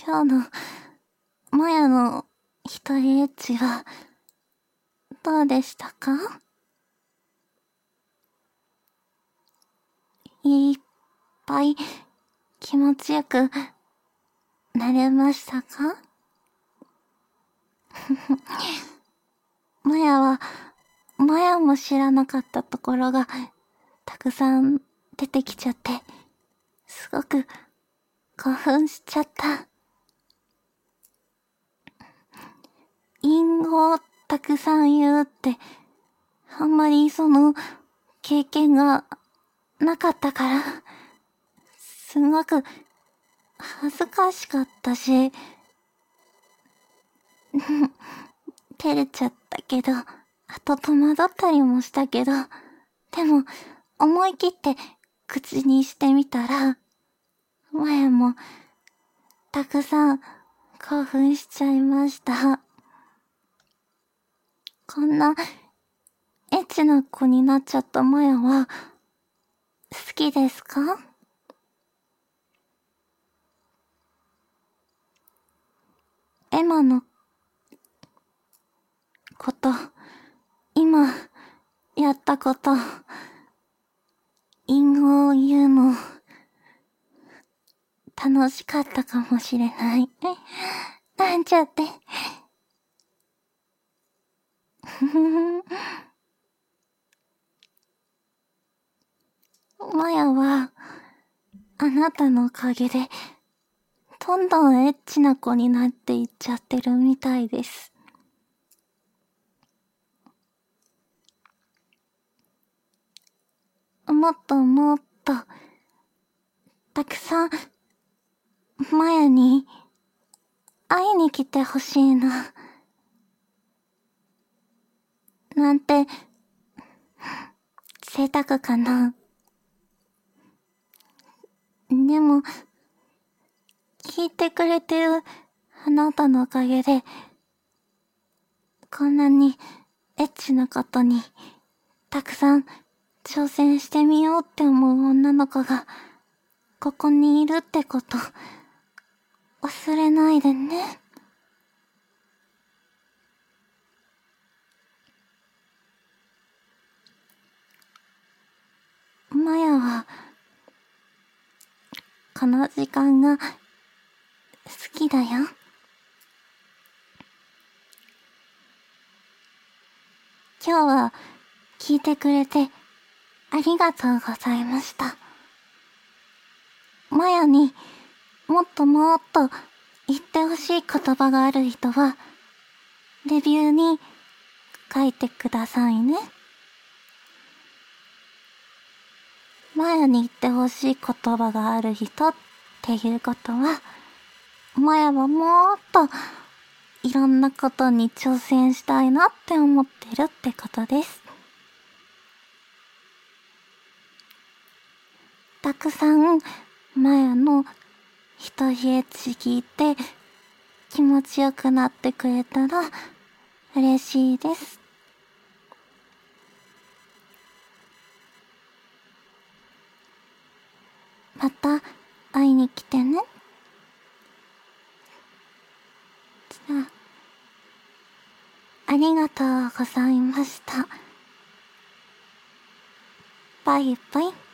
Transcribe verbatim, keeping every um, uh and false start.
今日のマヤの一人エッチはどうでしたか？いっぱい気持ちよくなれましたか？マヤは、マヤも知らなかったところがたくさん出てきちゃって、すごく興奮しちゃった。隠語をたくさん言うって、あんまりその経験がなかったから、すごく恥ずかしかったし、照れちゃったけど、あと戸惑ったりもしたけど、でも思い切って口にしてみたら、前もたくさん興奮しちゃいました。こんなエッチな子になっちゃったマヤは好きですか？エマのこと、今やったこと、隠語を言うの楽しかったかもしれない。なんちゃって。マヤは、あなたのおかげで、どんどんエッチな子になっていっちゃってるみたいです。もっともっと、たくさん、マヤに、会いに来てほしいな。なんて、贅沢かな。でも、聞いてくれてるあなたのおかげで、こんなにエッチなことに、たくさん挑戦してみようって思う女の子が、ここにいるってこと、忘れないでね。マヤは、この時間が好きだよ。今日は聞いてくれてありがとうございました。マヤにもっともっと言ってほしい言葉がある人は、レビューに書いてくださいね。マヤに言ってほしい言葉がある人っていうことは、マヤはもっといろんなことに挑戦したいなって思ってるってことです。たくさんマヤの一人エッチ聞いて気持ちよくなってくれたら嬉しいです。また会いに来てね。じゃあ、ありがとうございました。バイバイ。